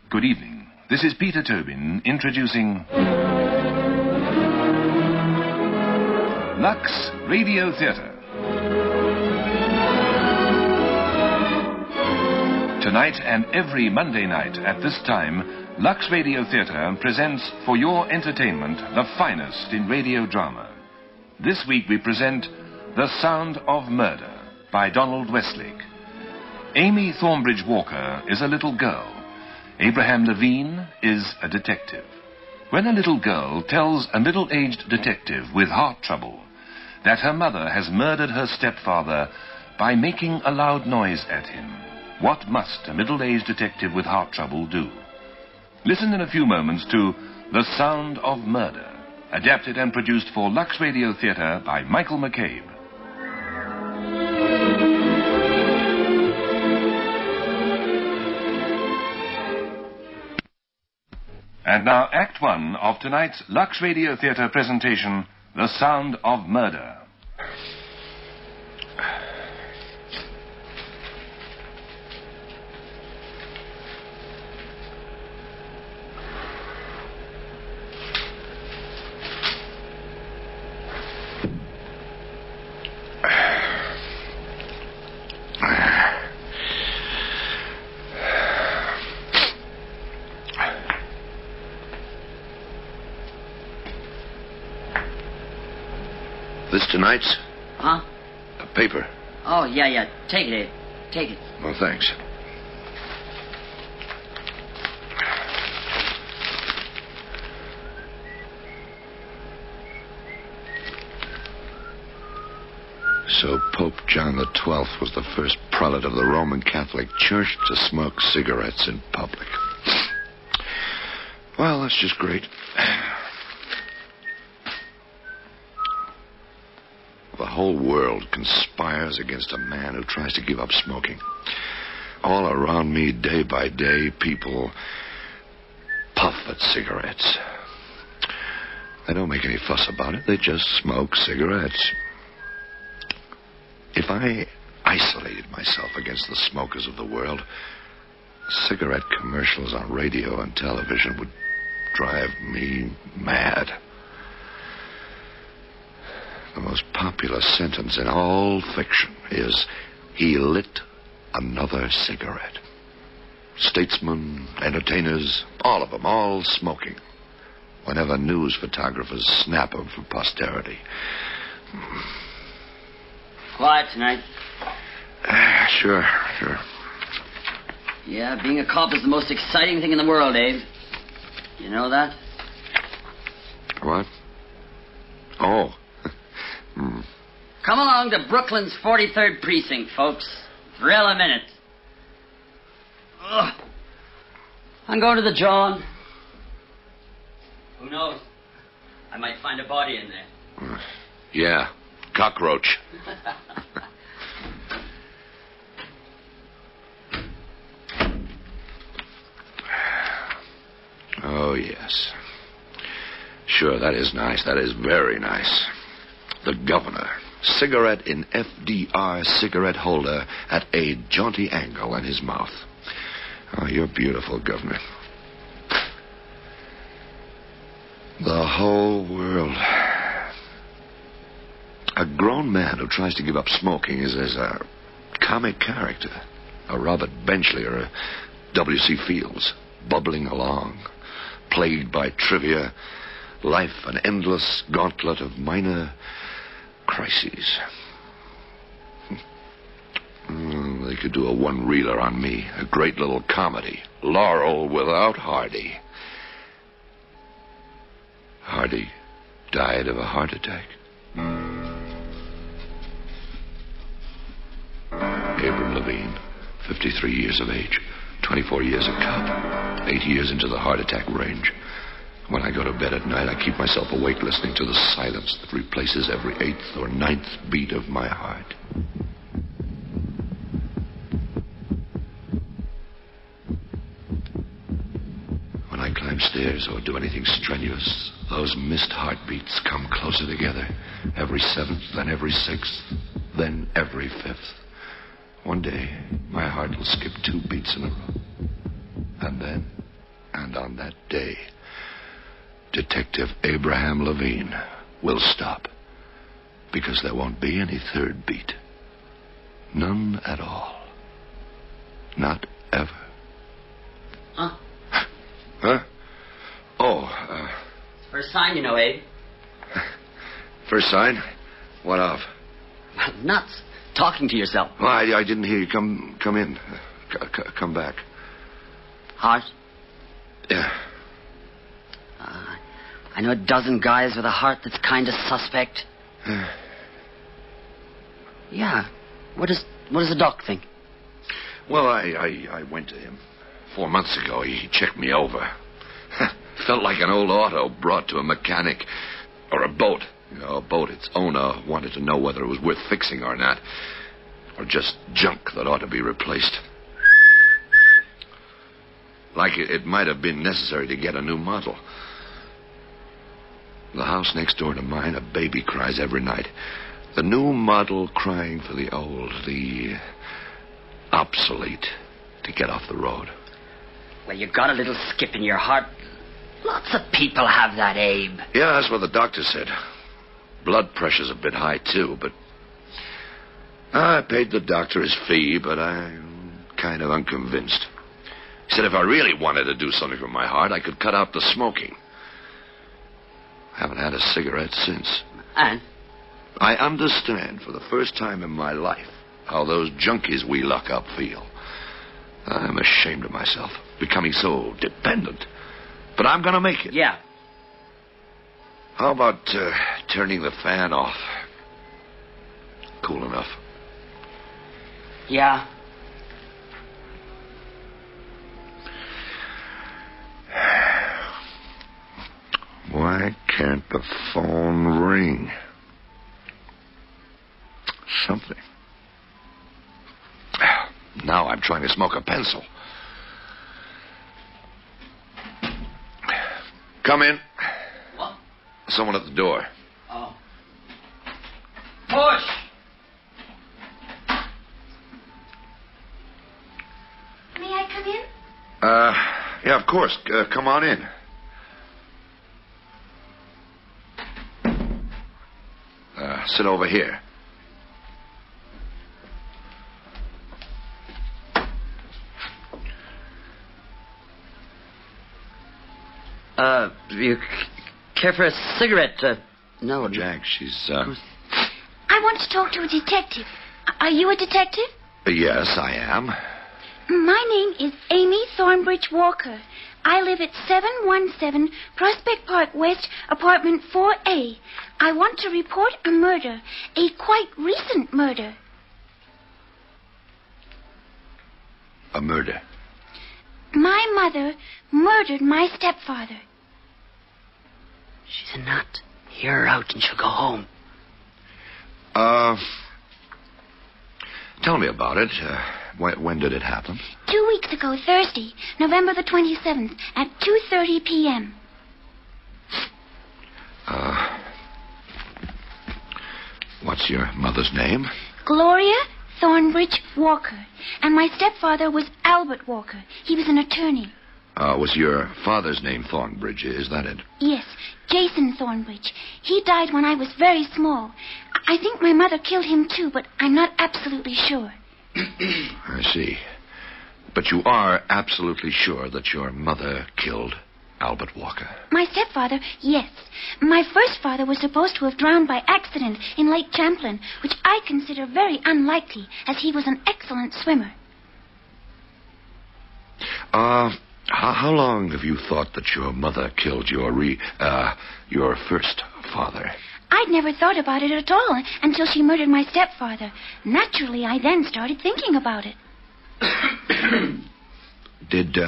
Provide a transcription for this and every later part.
Good evening. This is Peter Tobin introducing Lux Radio Theatre. Tonight and every Monday night at this time, Lux Radio Theatre presents for your entertainment the finest in radio drama. This week we present The Sound of Murder by Donald Westlake. Amy Thornbridge Walker is a little girl. Abraham Levine is a detective. When a little girl tells a middle-aged detective with heart trouble that her mother has murdered her stepfather by making a loud noise at him, what must a middle-aged detective with heart trouble do? Listen in a few moments to The Sound of Murder, adapted and produced for Lux Radio Theatre by Michael McCabe. And now, Act One of tonight's Lux Radio Theatre presentation, The Sound of Murder. This tonight's? Huh? A paper. Oh, yeah. Take it, Abe. Take it. Well, thanks. So Pope John XII was the first prelate of the Roman Catholic Church to smoke cigarettes in public. Well, that's just great. The whole world conspires against a man who tries to give up smoking. All around me, day by day, people puff at cigarettes. They don't make any fuss about it. They just smoke cigarettes. If I isolated myself against the smokers of the world, cigarette commercials on radio and television would drive me mad. The most popular sentence in all fiction is, he lit another cigarette. Statesmen, entertainers, all of them, all smoking. Whenever news photographers snap them for posterity. Quiet tonight. Sure. Yeah, being a cop is the most exciting thing in the world, Abe. You know that? What? Oh. Come along to Brooklyn's 43rd Precinct, folks. Thrill a minute. Ugh. I'm going to the John. Who knows? I might find a body in there. Yeah, cockroach. Oh, yes. Sure, that is nice. That is very nice. The governor. Cigarette in FDR cigarette holder at a jaunty angle in his mouth. Oh, you're beautiful, Governor. The whole world. A grown man who tries to give up smoking is as a comic character. A Robert Benchley or a W.C. Fields. Bubbling along. Plagued by trivia. Life an endless gauntlet of minor crises. They could do a one-reeler on me. A great little comedy. Laurel without Hardy. Hardy died of a heart attack. Abram Levine, 53 years of age, 24 years a cop, 8 years into the heart attack range. When I go to bed at night, I keep myself awake listening to the silence that replaces every 8th or 9th beat of my heart. When I climb stairs or do anything strenuous, those missed heartbeats come closer together. Every 7th, then every 6th, then every 5th. One day, my heart will skip 2 beats in a row. And then And on that day, Detective Abraham Levine will stop. Because there won't be any third beat. None at all. Not ever. Huh? Huh? Oh, First sign, you know, Abe. First sign? What of? Well, nuts. Talking to yourself. Well, I didn't hear you. Come in. Come back. Heart? Yeah. I know a dozen guys with a heart that's kind of suspect. Yeah. What does the doc think? Well, I went to him 4 months ago. He checked me over. Felt like an old auto brought to a mechanic. Or a boat. You know, a boat its owner wanted to know whether it was worth fixing or not. Or just junk that ought to be replaced. Like it might have been necessary to get a new model. The house next door to mine, a baby cries every night. The new model crying for the old, the obsolete, to get off the road. Well, you got a little skip in your heart. Lots of people have that, Abe. Yeah, that's what the doctor said. Blood pressure's a bit high, too, but... I paid the doctor his fee, but I'm kind of unconvinced. He said if I really wanted to do something for my heart, I could cut out the smoking. I haven't had a cigarette since. And? I understand for the first time in my life how those junkies we lock up feel. I'm ashamed of myself, becoming so dependent. But I'm going to make it. Yeah. How about turning the fan off? Cool enough. Yeah. Why can't the phone ring? Something. Now I'm trying to smoke a pencil. Come in. What? Someone at the door. Oh. Push! May I come in? Yeah, of course. Come on in. Sit over here. You care for a cigarette? No. Jack, she's, I want to talk to a detective. Are you a detective? Yes, I am. My name is Amy Thornbridge Walker. I live at 717 Prospect Park West, apartment 4A. I want to report a murder, a quite recent murder. A murder? My mother murdered my stepfather. She's a nut. Hear her out and she'll go home. Tell me about it. When did it happen? 2 weeks ago, Thursday, November the 27th, at 2:30 p.m. What's your mother's name? Gloria Thornbridge Walker. And my stepfather was Albert Walker. He was an attorney. Was your father's name Thornbridge? Is that it? Yes, Jason Thornbridge. He died when I was very small. I think my mother killed him too, but I'm not absolutely sure. I see. But you are absolutely sure that your mother killed Albert Walker? My stepfather, yes. My first father was supposed to have drowned by accident in Lake Champlain, which I consider very unlikely, as he was an excellent swimmer. How long have you thought that your mother killed your first father? I'd never thought about it at all until she murdered my stepfather. Naturally, I then started thinking about it. Did,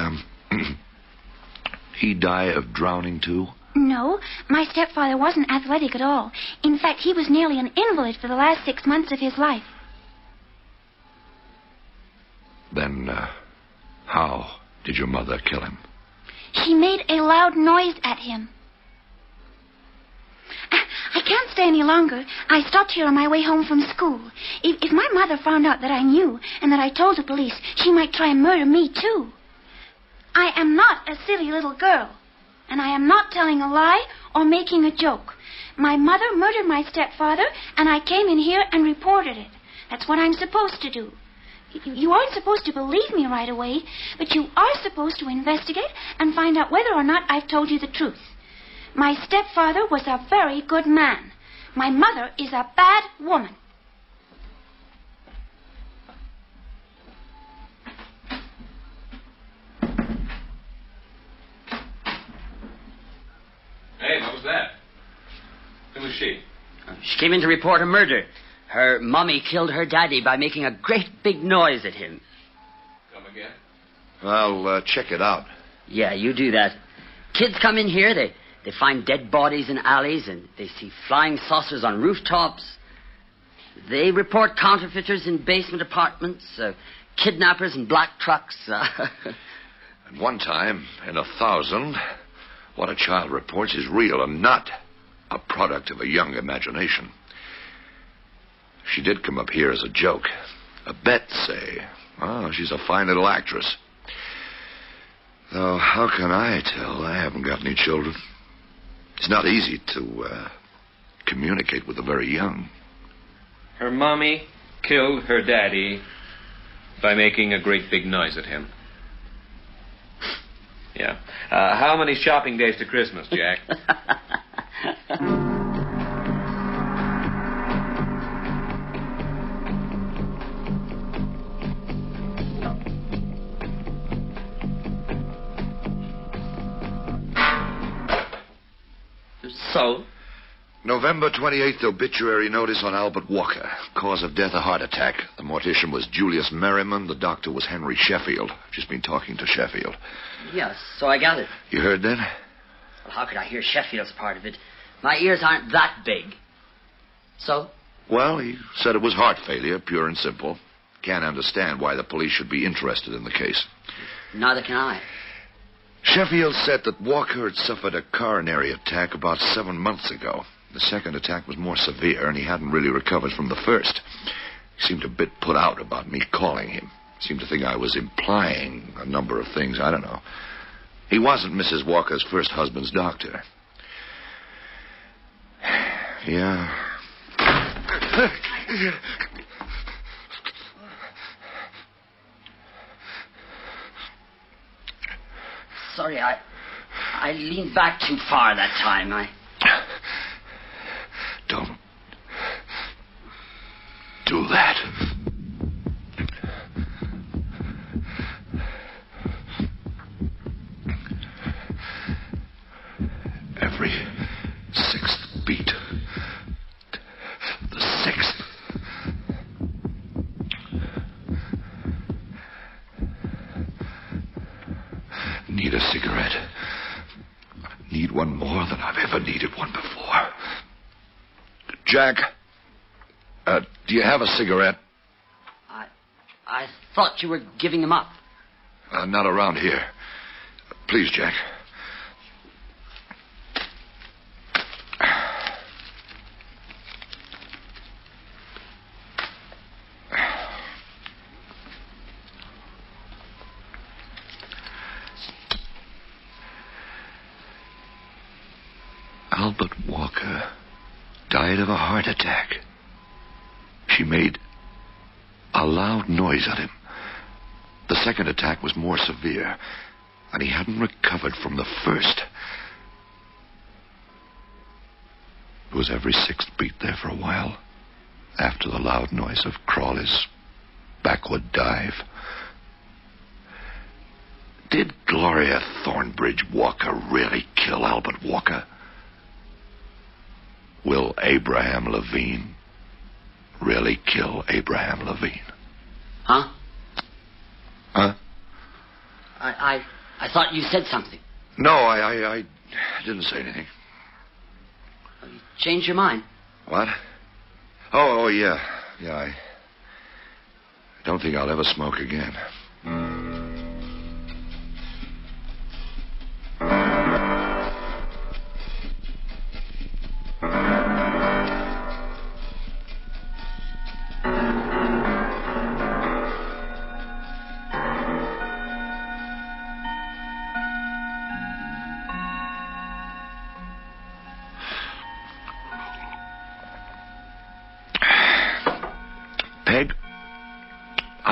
he die of drowning, too? No, my stepfather wasn't athletic at all. In fact, he was nearly an invalid for the last 6 months of his life. Then, how did your mother kill him? She made a loud noise at him. I can't stay any longer. I stopped here on my way home from school. If my mother found out that I knew and that I told the police, she might try and murder me, too. I am not a silly little girl. And I am not telling a lie or making a joke. My mother murdered my stepfather, and I came in here and reported it. That's what I'm supposed to do. You aren't supposed to believe me right away, but you are supposed to investigate and find out whether or not I've told you the truth. My stepfather was a very good man. My mother is a bad woman. Hey, what was that? Who was she? She came in to report a murder. Her mommy killed her daddy by making a great big noise at him. Come again? I'll check it out. Yeah, you do that. Kids come in here, they find dead bodies in alleys, and they see flying saucers on rooftops. They report counterfeiters in basement apartments, kidnappers in black trucks. At one time, in 1,000, what a child reports is real and not a product of a young imagination. She did come up here as a joke. A bet, say. Oh, she's a fine little actress. Though, how can I tell? I haven't got any children. It's not easy to communicate with the very young. Her mommy killed her daddy by making a great big noise at him. Yeah. How many shopping days to Christmas, Jack? So? November 28th, obituary notice on Albert Walker. Cause of death, a heart attack. The mortician was Julius Merriman. The doctor was Henry Sheffield. I've just been talking to Sheffield. Yes, so I got it. You heard then? Well, how could I hear Sheffield's part of it? My ears aren't that big. So? Well, he said it was heart failure, pure and simple. Can't understand why the police should be interested in the case. Neither can I. Sheffield said that Walker had suffered a coronary attack about 7 months ago. The second attack was more severe, and he hadn't really recovered from the first. He seemed a bit put out about me calling him. Seemed to think I was implying a number of things. I don't know. He wasn't Mrs. Walker's first husband's doctor. Yeah. Sorry, I leaned back too far that time. Don't do that. Every sixth beat. The sixth. Need a cigarette. Need one more than I've ever needed one before. Jack, do you have a cigarette? I thought you were giving them up. Not around here. Please, Jack. Albert Walker died of a heart attack. She made a loud noise at him. The second attack was more severe, and he hadn't recovered from the first. It was every sixth beat there for a while, after the loud noise of Crawley's backward dive. Did Gloria Thornbridge Walker really kill Albert Walker? Will Abraham Levine really kill Abraham Levine? Huh? Huh? I thought you said something. No, I didn't say anything. You changed your mind. What? Oh, yeah. Yeah, I don't think I'll ever smoke again.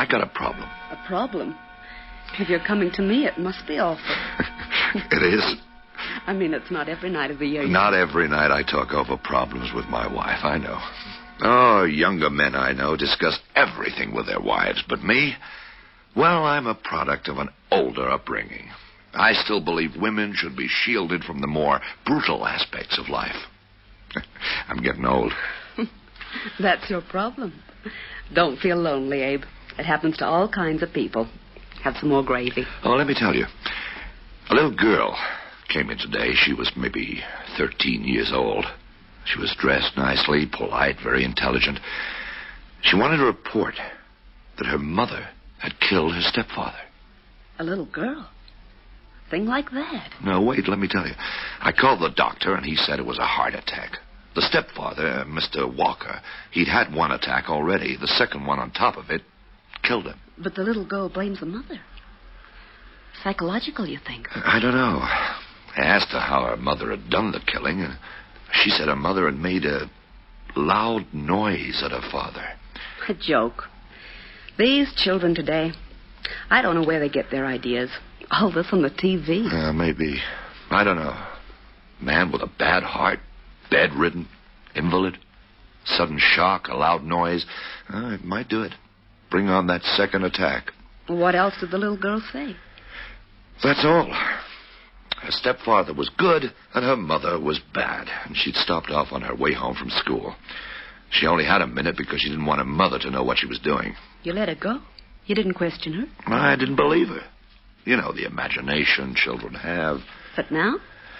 got a problem. A problem? If you're coming to me, it must be awful. It is. I mean, it's not every night of the year. Not every night I talk over problems with my wife, I know. Oh, younger men I know discuss everything with their wives, but me? Well, I'm a product of an older upbringing. I still believe women should be shielded from the more brutal aspects of life. I'm getting old. That's your problem. Don't feel lonely, Abe. It happens to all kinds of people. Have some more gravy. Oh, let me tell you. A little girl came in today. She was maybe 13 years old. She was dressed nicely, polite, very intelligent. She wanted to report that her mother had killed her stepfather. A little girl? Thing like that? No, wait, let me tell you. I called the doctor, and he said it was a heart attack. The stepfather, Mr. Walker, he'd had one attack already. The second one on top of it killed him. But the little girl blames the mother. Psychological, you think? I don't know. I asked her how her mother had done the killing, and she said her mother had made a loud noise at her father. A joke. These children today, I don't know where they get their ideas. All this on the TV. Maybe. I don't know. Man with a bad heart, bedridden, invalid, sudden shock, a loud noise. It might do it. Bring on that second attack. What else did the little girl say? That's all. Her stepfather was good, and her mother was bad, and she'd stopped off on her way home from school. She only had a minute because she didn't want her mother to know what she was doing. You let her go? You didn't question her? I didn't believe her. You know, the imagination children have. But now?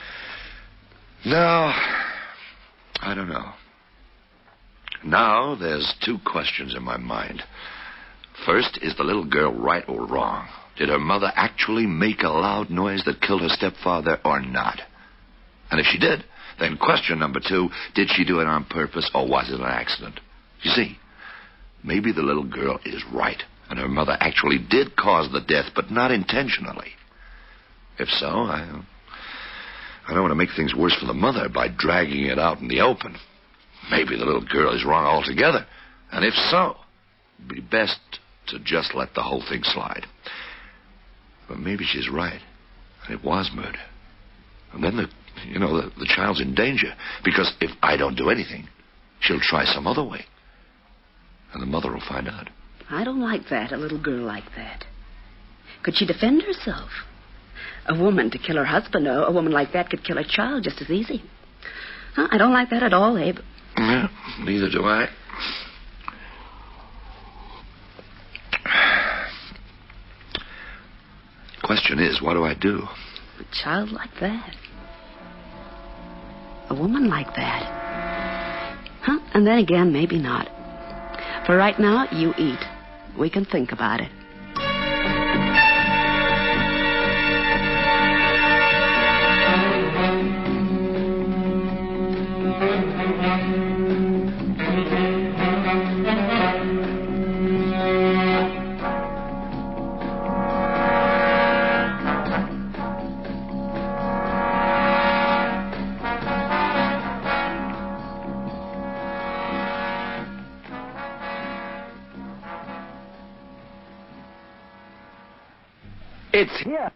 No, I don't know. Now there's two questions in my mind. First, is the little girl right or wrong? Did her mother actually make a loud noise that killed her stepfather or not? And if she did, then question number two, did she do it on purpose or was it an accident? You see, maybe the little girl is right, and her mother actually did cause the death, but not intentionally. If so, I don't want to make things worse for the mother by dragging it out in the open. Maybe the little girl is wrong altogether, and if so, it'd be best to just let the whole thing slide. But maybe she's right, and it was murder. And then the child's in danger, because if I don't do anything, she'll try some other way, and the mother will find out. I don't like that, a little girl like that. Could she defend herself? A woman to kill her husband, a woman like that could kill a child just as easy. I don't like that at all, Abe. Yeah, neither do I. Question is, what do I do? A child like that. A woman like that. And then again, maybe not. For right now, you eat. We can think about it. It's here.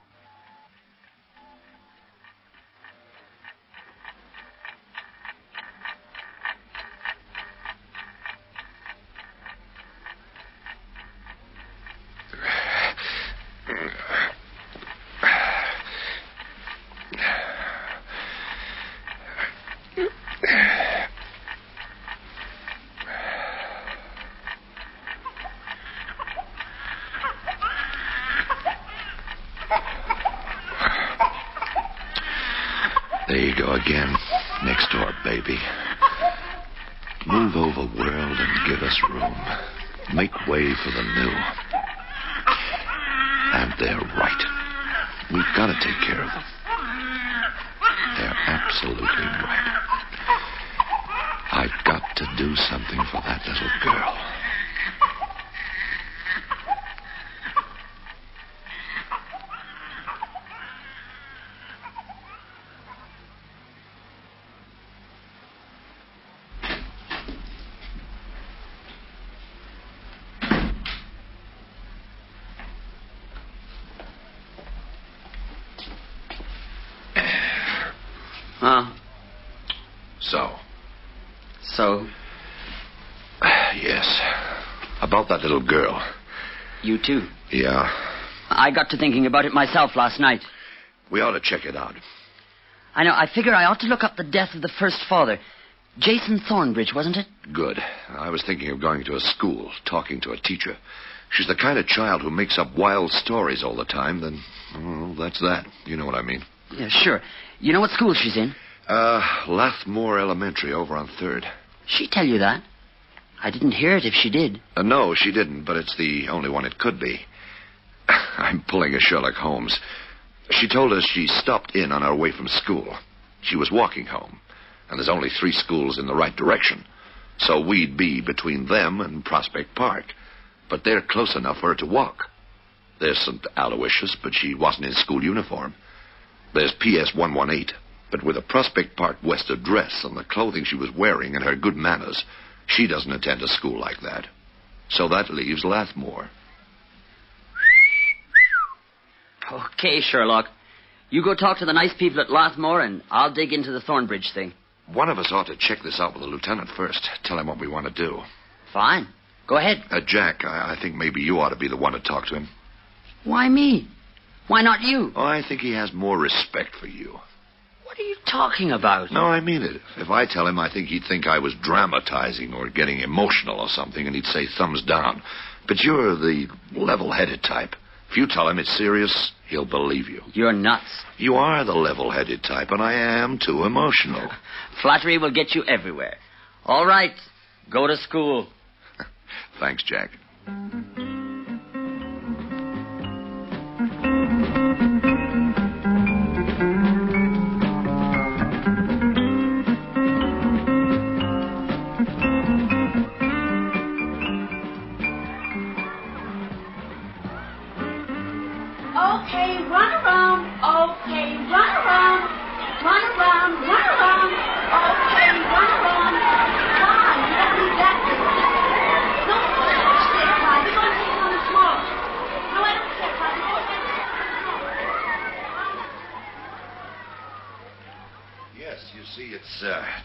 There you go again. Next door, baby. Move over, world, and give us room. Make way for the new. And they're right. We've got to take care of them. They're absolutely right. I've got to do something for that little girl. So? So? Yes. About that little girl. You too? Yeah. I got to thinking about it myself last night. We ought to check it out. I know. I figure I ought to look up the death of the first father. Jason Thornbridge, wasn't it? Good. I was thinking of going to a school, talking to a teacher. She's the kind of child who makes up wild stories all the time. Then, well, that's that. You know what I mean. Yeah, sure. You know what school she's in? Lathmore Elementary over on 3rd. She tell you that? I didn't hear it if she did. No, she didn't, but it's the only one it could be. I'm pulling a Sherlock Holmes. She told us she stopped in on our way from school. She was walking home, and there's only 3 schools in the right direction. So we'd be between them and Prospect Park. But they're close enough for her to walk. There's St. Aloysius, but she wasn't in school uniform. There's PS 118, but with a Prospect Park West address and the clothing she was wearing and her good manners, she doesn't attend a school like that. So that leaves Lathmore. Okay, Sherlock. You go talk to the nice people at Lathmore, and I'll dig into the Thornbridge thing. One of us ought to check this out with the lieutenant first. Tell him what we want to do. Fine. Go ahead. Jack, I think maybe you ought to be the one to talk to him. Why me? Why not you? Oh, I think he has more respect for you. What are you talking about? No, I mean it. If I tell him, I think he'd think I was dramatizing or getting emotional or something, and he'd say thumbs down. But you're the level-headed type. If you tell him it's serious, he'll believe you. You're nuts. You are the level-headed type, and I am too emotional. Flattery will get you everywhere. All right. Go to school. Thanks, Jack. Okay, run around. Okay, run around. Run around, run around. Okay, run around. Come on, you don't need that business. No, touch this, Clyde. You're going to take on a small. No, I don't care, Clyde. You're going to take Yes, you see, it's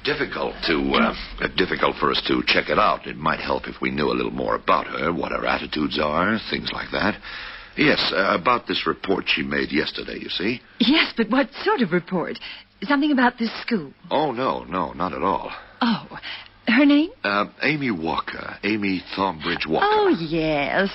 difficult for us to check it out. It might help if we knew a little more about her, what her attitudes are, things like that. Yes, about this report she made yesterday, you see. Yes, but what sort of report? Something about this school? Oh, no, not at all. Oh, her name? Amy Walker. Amy Thornbridge Walker. Oh, yes.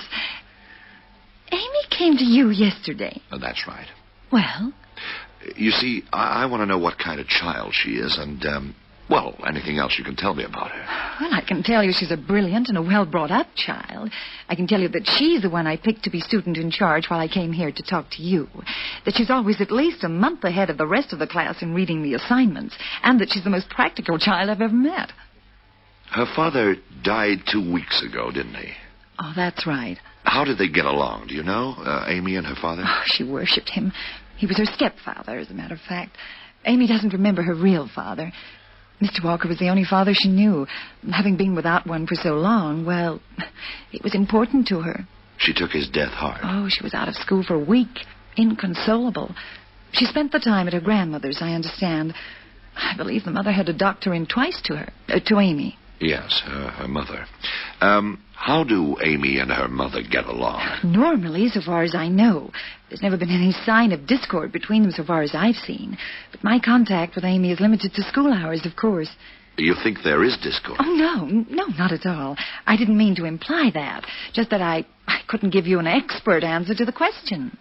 Amy came to you yesterday. That's right. Well? You see, I want to know what kind of child she is and, anything else you can tell me about her. Well, I can tell you she's a brilliant and a well-brought-up child. I can tell you that she's the one I picked to be student in charge while I came here to talk to you. That she's always at least a month ahead of the rest of the class in reading the assignments. And that she's the most practical child I've ever met. Her father died 2 weeks ago, didn't he? Oh, that's right. How did they get along, do you know, Amy and her father? Oh, she worshipped him. He was her stepfather, as a matter of fact. Amy doesn't remember her real father. Mr. Walker was the only father she knew. Having been without one for so long, well, it was important to her. She took his death hard. Oh, she was out of school for a week, inconsolable. She spent the time at her grandmother's, I understand. I believe the mother had a doctor in twice to her, to Amy. Yes, her mother. How do Amy and her mother get along? Normally, so far as I know. There's never been any sign of discord between them so far as I've seen. But my contact with Amy is limited to school hours, of course. You think there is discord? Oh, no, not at all. I didn't mean to imply that. Just that I couldn't give you an expert answer to the question.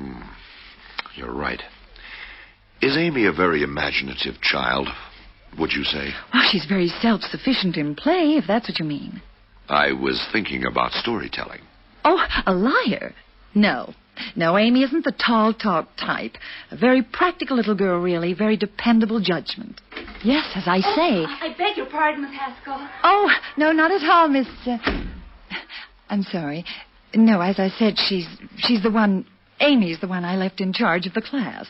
You're right. Is Amy a very imaginative child, would you say? Well, she's very self-sufficient in play, if that's what you mean. I was thinking about storytelling. Oh, a liar? No, Amy isn't the tall talk type. A very practical little girl, really. Very dependable judgment. Yes, as I say. I beg your pardon, Miss Haskell. Oh, no, not at all, Miss... I'm sorry. No, as I said, she's the one... Amy's the one I left in charge of the class.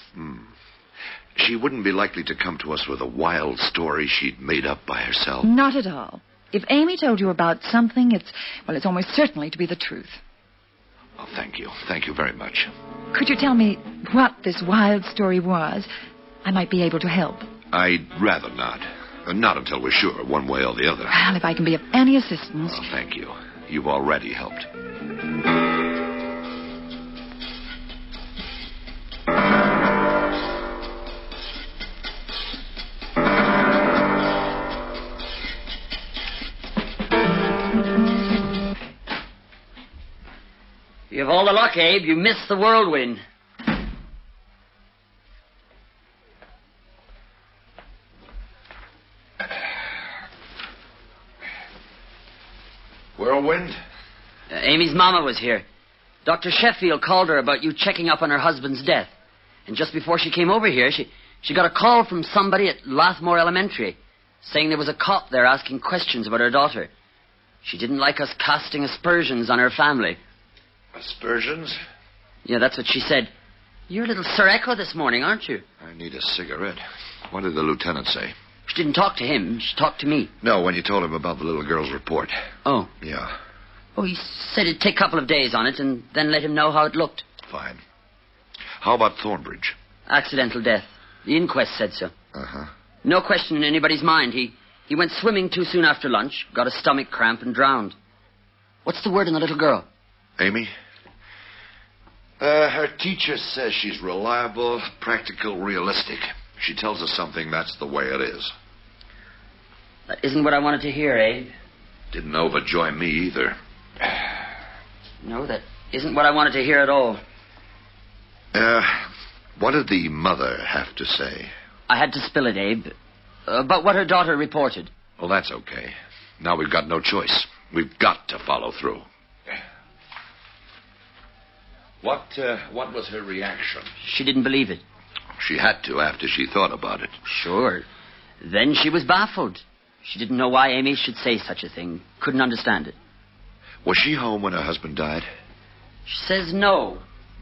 She wouldn't be likely to come to us with a wild story she'd made up by herself. Not at all. If Amy told you about something, it's almost certainly to be the truth. Oh, thank you. Thank you very much. Could you tell me what this wild story was? I might be able to help. I'd rather not. Not until we're sure, one way or the other. Well, if I can be of any assistance. Oh, thank you. You've already helped. You have all the luck, Abe. You missed the whirlwind. Whirlwind? Amy's mama was here. Dr. Sheffield called her about you checking up on her husband's death. And just before she came over here, she got a call from somebody at Lathmore Elementary saying there was a cop there asking questions about her daughter. She didn't like us casting aspersions on her family. Aspersions? Yeah, that's what she said. You're a little Sir Echo this morning, aren't you? I need a cigarette. What did the lieutenant say? She didn't talk to him. She talked to me. No, when you told him about the little girl's report. Oh. Yeah. Oh, he said it'd take a couple of days on it and then let him know how it looked. Fine. How about Thornbridge? Accidental death. The inquest said so. Uh-huh. No question in anybody's mind. He went swimming too soon after lunch, got a stomach cramp, and drowned. What's the word on the little girl? Amy? Her teacher says she's reliable, practical, realistic. She tells us something, that's the way it is. That isn't what I wanted to hear, Abe. Didn't overjoy me either. No, that isn't what I wanted to hear at all. What did the mother have to say? I had to spill it, Abe. About what her daughter reported. Well, that's okay. Now we've got no choice. We've got to follow through. What was her reaction? She didn't believe it. She had to after she thought about it. Sure. Then she was baffled. She didn't know why Amy should say such a thing. Couldn't understand it. Was she home when her husband died? She says no.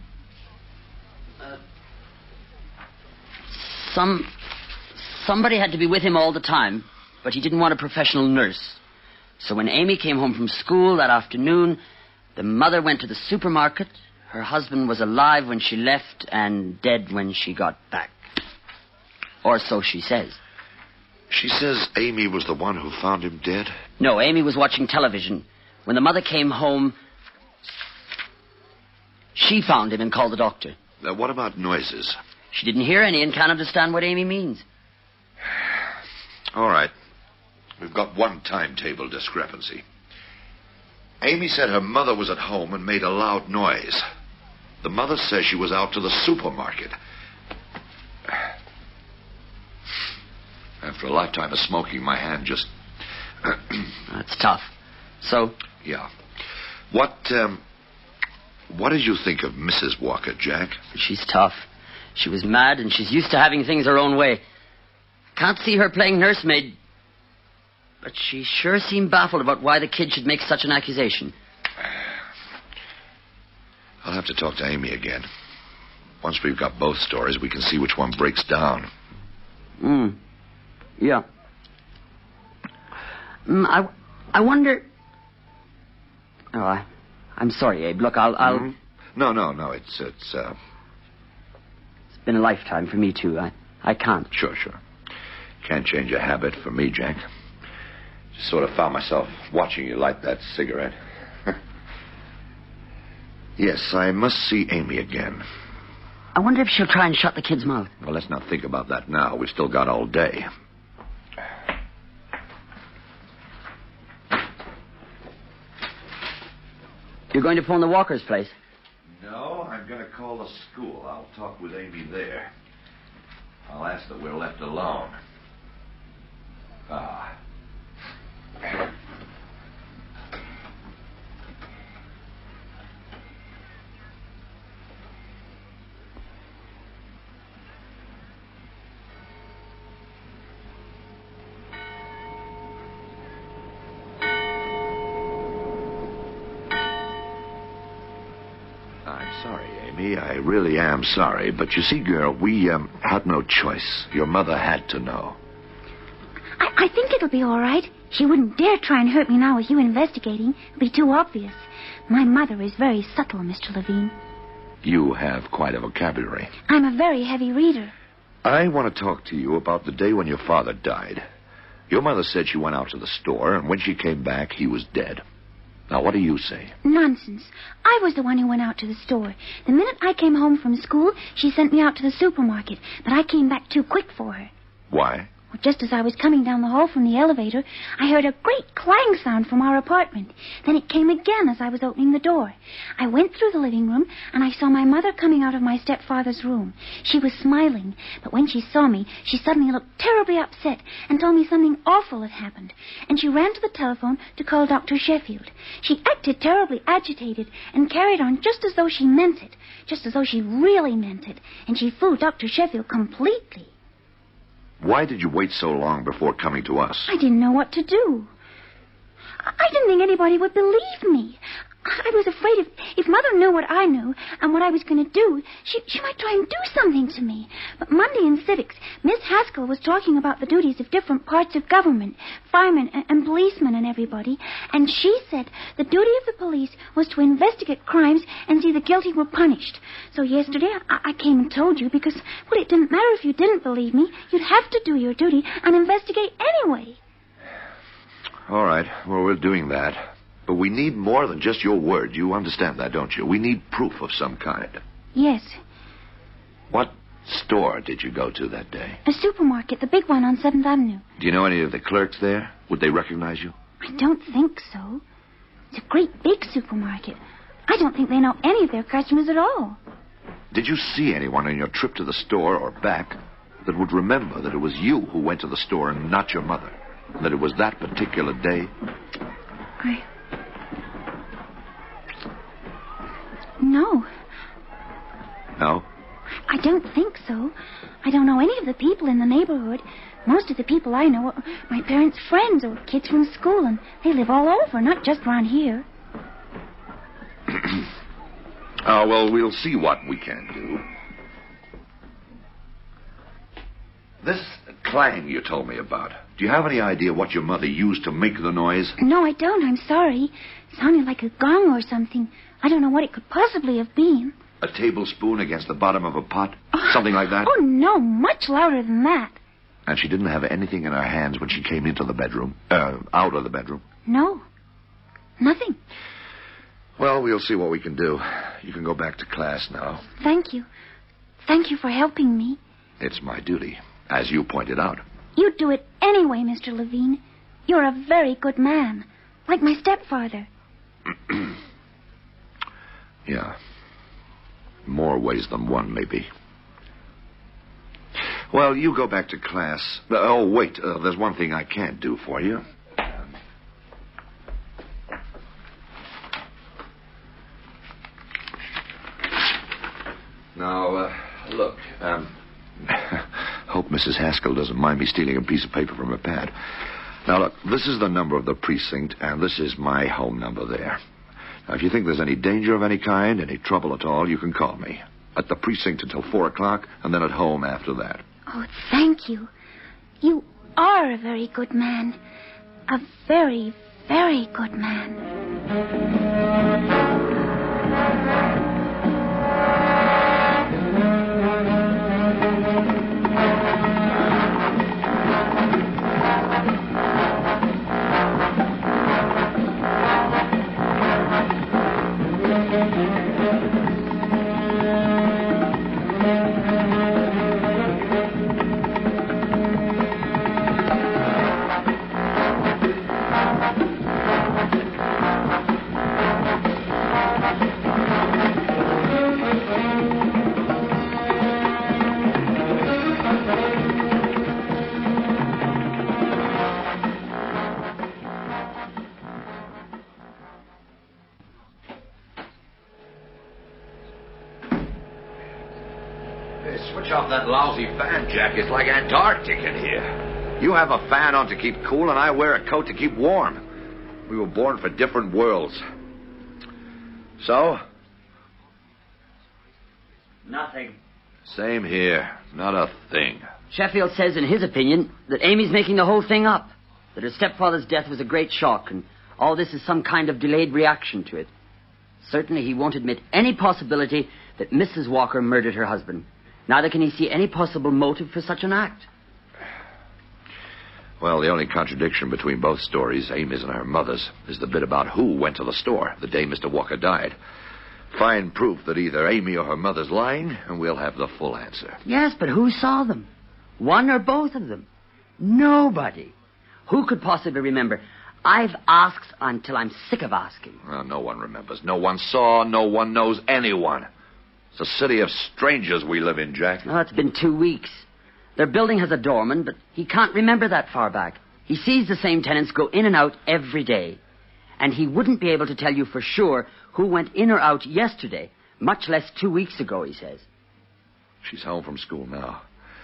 Somebody had to be with him all the time, but he didn't want a professional nurse. So when Amy came home from school that afternoon, the mother went to the supermarket. Her husband was alive when she left and dead when she got back. Or so she says. She says Amy was the one who found him dead? No, Amy was watching television. When the mother came home, she found him and called the doctor. What about noises? She didn't hear any and can't understand what Amy means. All right. We've got one timetable discrepancy. Amy said her mother was at home and made a loud noise. The mother says she was out to the supermarket. After a lifetime of smoking, my hand just... That's tough. So? Yeah. What did you think of Mrs. Walker, Jack? She's tough. She was mad, and she's used to having things her own way. Can't see her playing nursemaid, but she sure seemed baffled about why the kid should make such an accusation. I'll have to talk to Amy again. Once we've got both stories, we can see which one breaks down. Yeah. I wonder... Oh, I'm sorry, Abe. Look, I'll... No. It's been a lifetime for me, too. I can't. Sure. Can't change a habit for me, Jack. Just sort of found myself watching you light that cigarette. Yes, I must see Amy again. I wonder if she'll try and shut the kid's mouth. Well, let's not think about that now. We've still got all day. You're going to phone the Walker's place? No, I'm going to call the school. I'll talk with Amy there. I'll ask that we're left alone. I'm sorry, Amy. I really am sorry. But you see, girl, we had no choice. Your mother had to know. I think it'll be all right. She wouldn't dare try and hurt me now with you investigating. It'll be too obvious. My mother is very subtle, Mr. Levine. You have quite a vocabulary. I'm a very heavy reader. I want to talk to you about the day when your father died. Your mother said she went out to the store, and when she came back, he was dead. Now, what do you say? Nonsense. I was the one who went out to the store. The minute I came home from school, she sent me out to the supermarket, but I came back too quick for her. Why? Well, just as I was coming down the hall from the elevator, I heard a great clang sound from our apartment. Then it came again as I was opening the door. I went through the living room, and I saw my mother coming out of my stepfather's room. She was smiling, but when she saw me, she suddenly looked terribly upset and told me something awful had happened. And she ran to the telephone to call Dr. Sheffield. She acted terribly agitated and carried on just as though she meant it, just as though she really meant it. And she fooled Dr. Sheffield completely. Why did you wait so long before coming to us? I didn't know what to do. I didn't think anybody would believe me. I was afraid if Mother knew what I knew and what I was going to do, she might try and do something to me. But Monday in civics, Miss Haskell was talking about the duties of different parts of government, firemen and policemen and everybody, and she said the duty of the police was to investigate crimes and see the guilty were punished. So yesterday I came and told you because, well, it didn't matter if you didn't believe me. You'd have to do your duty and investigate anyway. All right. Well, we're doing that. But we need more than just your word. You understand that, don't you? We need proof of some kind. Yes. What store did you go to that day? A supermarket, the big one on 7th Avenue. Do you know any of the clerks there? Would they recognize you? I don't think so. It's a great big supermarket. I don't think they know any of their customers at all. Did you see anyone on your trip to the store or back that would remember that it was you who went to the store and not your mother? That it was that particular day? No. No? I don't think so. I don't know any of the people in the neighborhood. Most of the people I know are my parents' friends or kids from school, and they live all over, not just around here. Well, we'll see what we can do. This clang you told me about, do you have any idea what your mother used to make the noise? No, I don't. I'm sorry. It sounded like a gong or something. I don't know what it could possibly have been. A tablespoon against the bottom of a pot? Something like that? Oh, no, much louder than that. And she didn't have anything in her hands when she came into the bedroom, out of the bedroom? No, nothing. Well, we'll see what we can do. You can go back to class now. Thank you. Thank you for helping me. It's my duty, as you pointed out. You'd do it anyway, Mr. Levine. You're a very good man, like my stepfather. Yeah. More ways than one, maybe. Well, you go back to class. Oh, wait. There's one thing I can't do for you. Now, look. Hope Mrs. Haskell doesn't mind me stealing a piece of paper from her pad. Now, look, this is the number of the precinct, and this is my home number there. Now, if you think there's any danger of any kind, any trouble at all, you can call me. At the precinct until 4 o'clock, and then at home after that. Oh, thank you. You are a very good man. A very, very good man. Switch off that lousy fan, Jack. It's like Antarctic in here. You have a fan on to keep cool, and I wear a coat to keep warm. We were born for different worlds. So? Nothing. Same here. Not a thing. Sheffield says, in his opinion, that Amy's making the whole thing up. That her stepfather's death was a great shock, and all this is some kind of delayed reaction to it. Certainly he won't admit any possibility that Mrs. Walker murdered her husband. Neither can he see any possible motive for such an act. Well, the only contradiction between both stories, Amy's and her mother's, is the bit about who went to the store the day Mr. Walker died. Find proof that either Amy or her mother's lying, and we'll have the full answer. Yes, but who saw them? One or both of them? Nobody. Who could possibly remember? I've asked until I'm sick of asking. Well, no one remembers. No one saw. No one knows anyone. It's a city of strangers we live in, Jack. Oh, it's been 2 weeks. Their building has a doorman, but he can't remember that far back. He sees the same tenants go in and out every day. And he wouldn't be able to tell you for sure who went in or out yesterday, much less 2 weeks ago, he says. She's home from school now.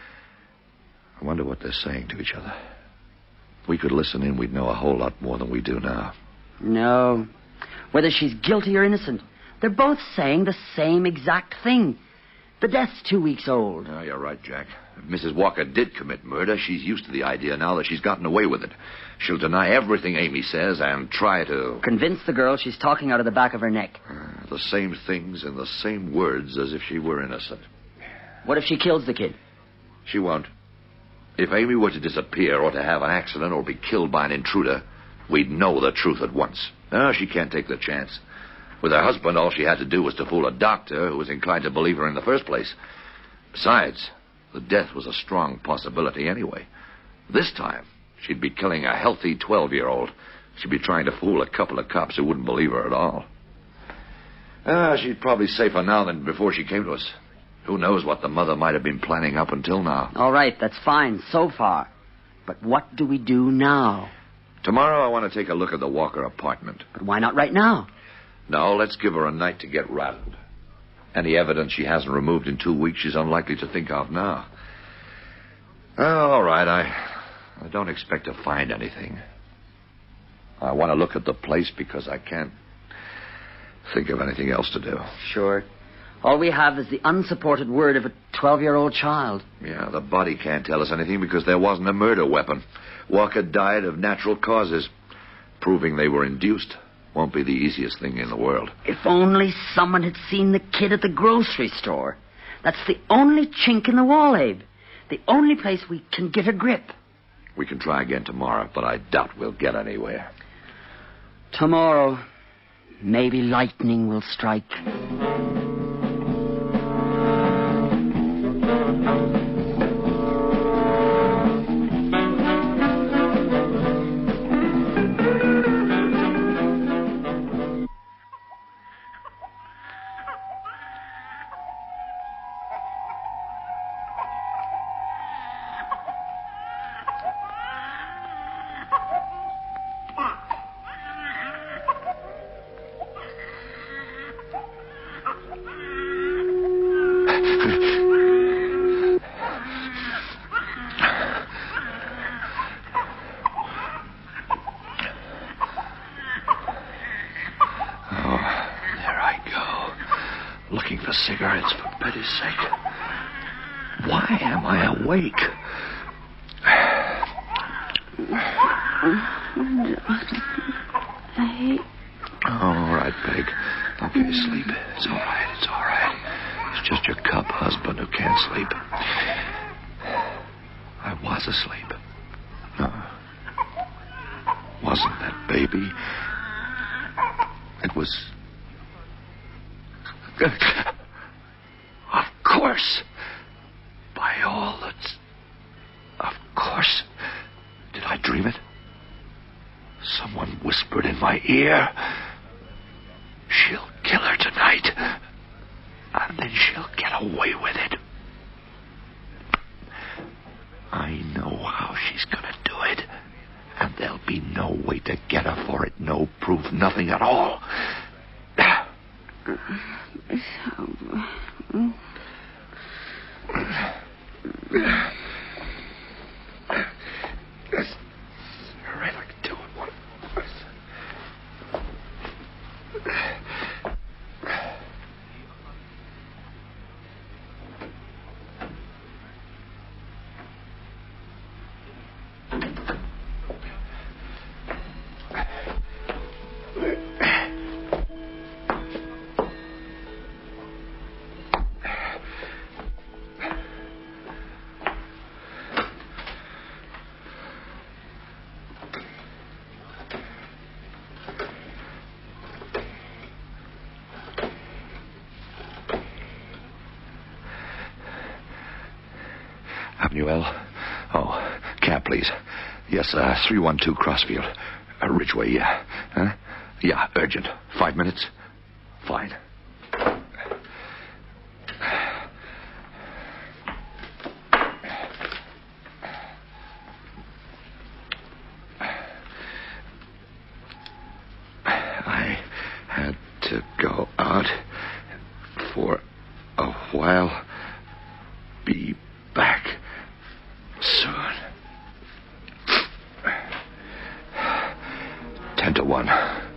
I wonder what they're saying to each other. If we could listen in, we'd know a whole lot more than we do now. No. Whether she's guilty or innocent, they're both saying the same exact thing. The death's 2 weeks old. Oh, you're right, Jack. If Mrs. Walker did commit murder, she's used to the idea now that she's gotten away with it. She'll deny everything Amy says and try to... convince the girl she's talking out of the back of her neck. The same things and the same words as if she were innocent. What if she kills the kid? She won't. If Amy were to disappear or to have an accident or be killed by an intruder, we'd know the truth at once. No, she can't take the chance. With her husband, all she had to do was to fool a doctor who was inclined to believe her in the first place. Besides, the death was a strong possibility anyway. This time, she'd be killing a healthy 12-year-old. She'd be trying to fool a couple of cops who wouldn't believe her at all. She's probably safer now than before she came to us. Who knows what the mother might have been planning up until now. All right, that's fine so far. But what do we do now? Tomorrow I want to take a look at the Walker apartment. But why not right now? No, let's give her a night to get rattled. Any evidence she hasn't removed in 2 weeks she's unlikely to think of now. All right, I don't expect to find anything. I want to look at the place because I can't think of anything else to do. Sure. All we have is the unsupported word of a 12-year-old child. Yeah, the body can't tell us anything because there wasn't a murder weapon. Walker died of natural causes. Proving they were induced won't be the easiest thing in the world. If only someone had seen the kid at the grocery store. That's the only chink in the wall, Abe. The only place we can get a grip. We can try again tomorrow, but I doubt we'll get anywhere. Tomorrow, maybe lightning will strike. Looking for cigarettes, for pity's sake. Why am I awake? All right, Peg. Okay, sleep. It's all right. It's all right. It's just your cub husband who can't sleep. I was asleep. No. Wasn't that baby. It was... Of course. By all that's... Of course. Did I dream it? Someone whispered in my ear. She'll kill her tonight. And then she'll get away with it. I know how she's gonna do it. And there'll be no way to get her for it. No proof, nothing at all. You're right, I can do it. What? Newell? Oh, cab, please. Yes, 312 Crossfield. Ridgeway, yeah. Huh? Yeah, urgent. 5 minutes? Fine. I had to go out for a while. Be back soon. 10 to 1.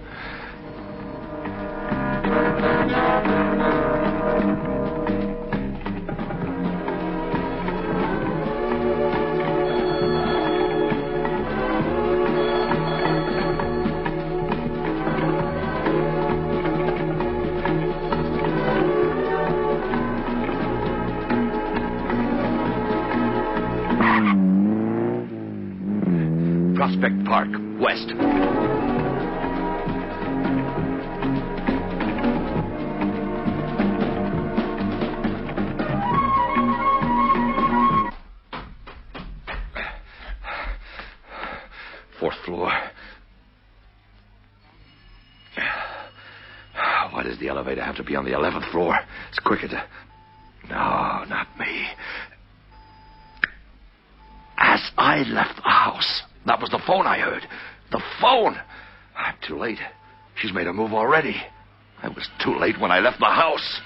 Prospect Park, west. Fourth floor. Why does the elevator have to be on the 11th floor? It's quicker to... No, not me. As I left the house... That was the phone I heard. The phone! I'm too late. She's made a move already. I was too late when I left the house.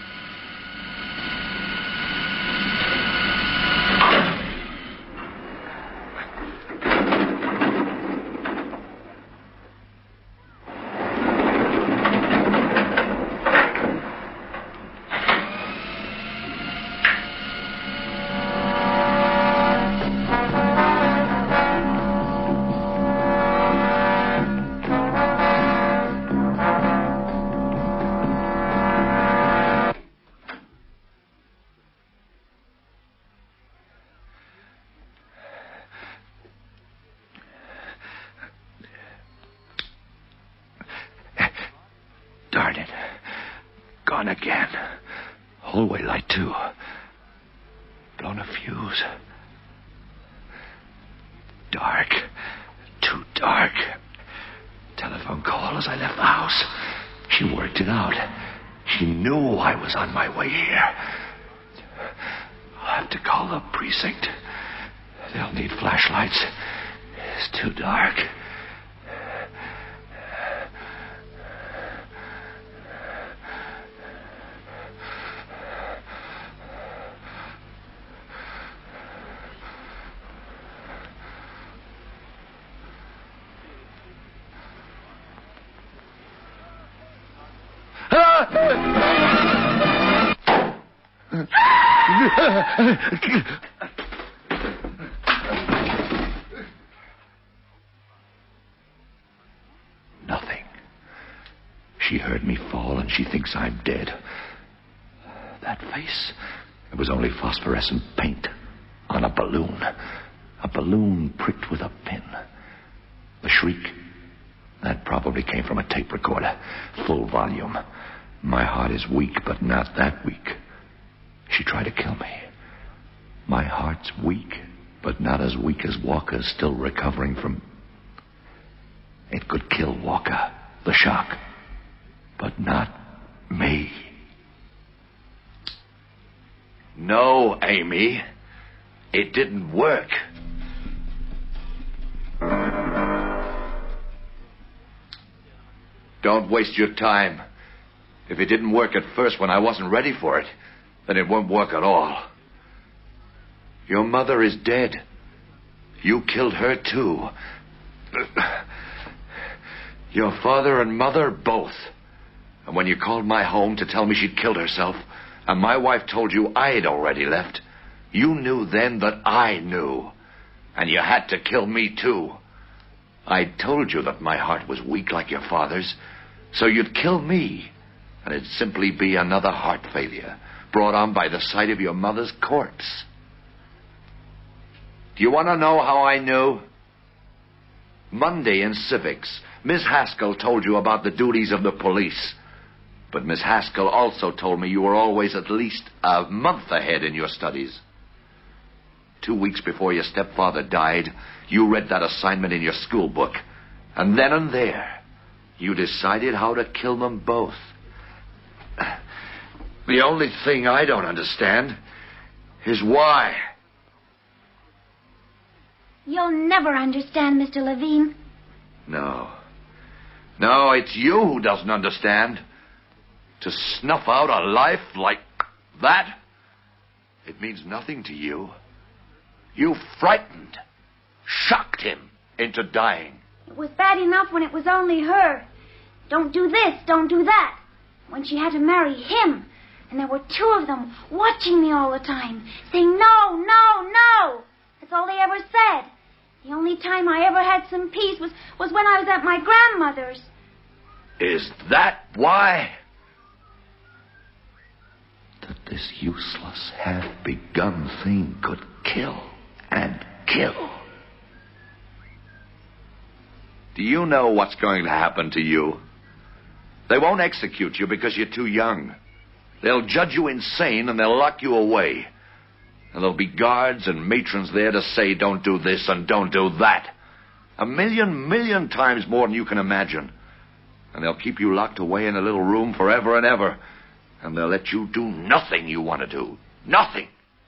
Darn it. Gone again. Hallway light, too. Blown a fuse. Dark. Too dark. Telephone call as I left the house. She worked it out. She knew I was on my way here. I'll have to call the precinct. They'll need flashlights. It's too dark. Nothing. She heard me fall and she thinks I'm dead. That face, it was only phosphorescent paint on a balloon. A balloon pricked with a pin. The shriek, that probably came from a tape recorder. Full volume. My heart is weak, but not that weak. She tried to kill me. My heart's weak, but not as weak as Walker's still recovering from... It could kill Walker, the shock, but not me. No, Amy. It didn't work. Don't waste your time. If it didn't work at first when I wasn't ready for it, then it won't work at all. Your mother is dead. You killed her too. Your father and mother both. And when you called my home to tell me she'd killed herself, and my wife told you I had already left, you knew then that I knew. And you had to kill me too. I told you that my heart was weak like your father's, so you'd kill me. And it'd simply be another heart failure brought on by the sight of your mother's corpse. Do you want to know how I knew? Monday in civics, Miss Haskell told you about the duties of the police. But Miss Haskell also told me you were always at least a month ahead in your studies. 2 weeks before your stepfather died, you read that assignment in your school book. And then and there, you decided how to kill them both. The only thing I don't understand is why. You'll never understand, Mr. Levine. No, it's you who doesn't understand. To snuff out a life like that, it means nothing to you. You frightened, shocked him into dying. It was bad enough when it was only her. Don't do this, don't do that. When she had to marry him, and there were two of them watching me all the time, saying no, no, no. That's all they ever said. The only time I ever had some peace was when I was at my grandmother's. Is that why? That this useless, half-begun thing could kill and kill. Do you know what's going to happen to you? They won't execute you because you're too young. They'll judge you insane and they'll lock you away. And there'll be guards and matrons there to say, don't do this and don't do that. 1,000,000 times more than you can imagine. And they'll keep you locked away in a little room forever and ever. And they'll let you do nothing you want to do. Nothing.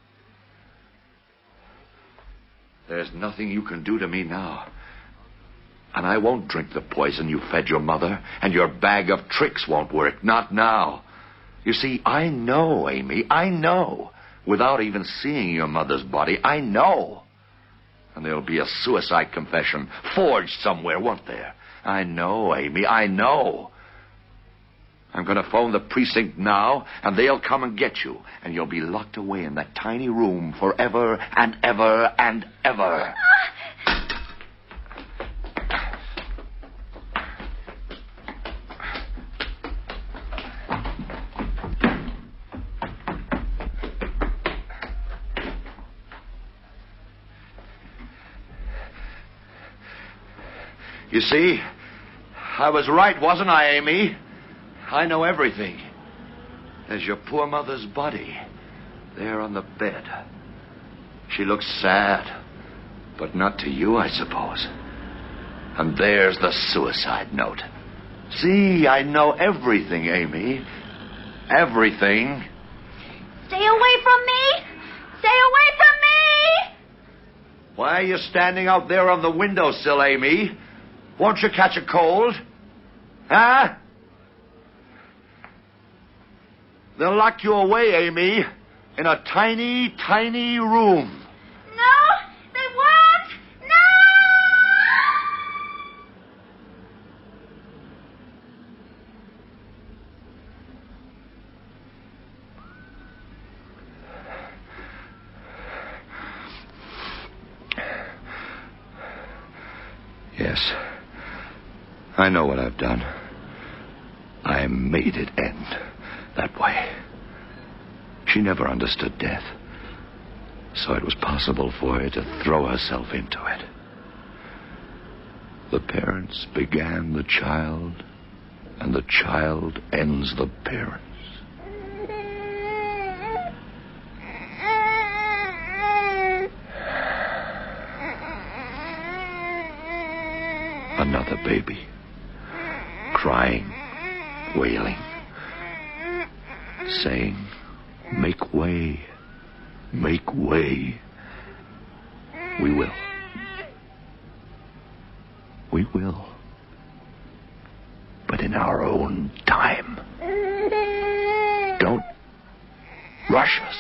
There's nothing you can do to me now. And I won't drink the poison you fed your mother, and your bag of tricks won't work. Not now. You see, I know, Amy, I know. Without even seeing your mother's body, I know. And there'll be a suicide confession forged somewhere, won't there? I know, Amy, I know. I'm going to phone the precinct now, and they'll come and get you. And you'll be locked away in that tiny room forever and ever and ever. You see, I was right, wasn't I, Amy? I know everything. There's your poor mother's body there on the bed. She looks sad, but not to you, I suppose. And there's the suicide note. See, I know everything, Amy. Everything. Stay away from me! Stay away from me! Why are you standing out there on the windowsill, Amy? Won't you catch a cold? Huh? They'll lock you away, Amy, in a tiny, tiny room. No, they won't! No! Yes. I know what I've done. I made it end that way. She never understood death, so it was possible for her to throw herself into it. The parents began the child, and the child ends the parents. Another baby, crying, wailing, saying, make way, make way. We will. We will. But in our own time. Don't rush us.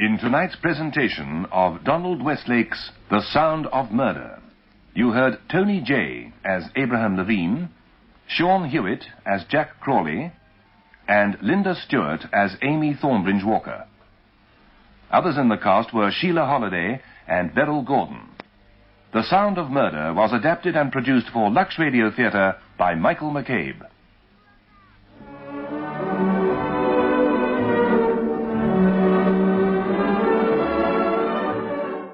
In tonight's presentation of Donald Westlake's The Sound of Murder, you heard Tony Jay as Abraham Levine, Sean Hewitt as Jack Crawley, and Linda Stewart as Amy Thornbridge Walker. Others in the cast were Sheila Holiday and Beryl Gordon. The Sound of Murder was adapted and produced for Lux Radio Theatre by Michael McCabe.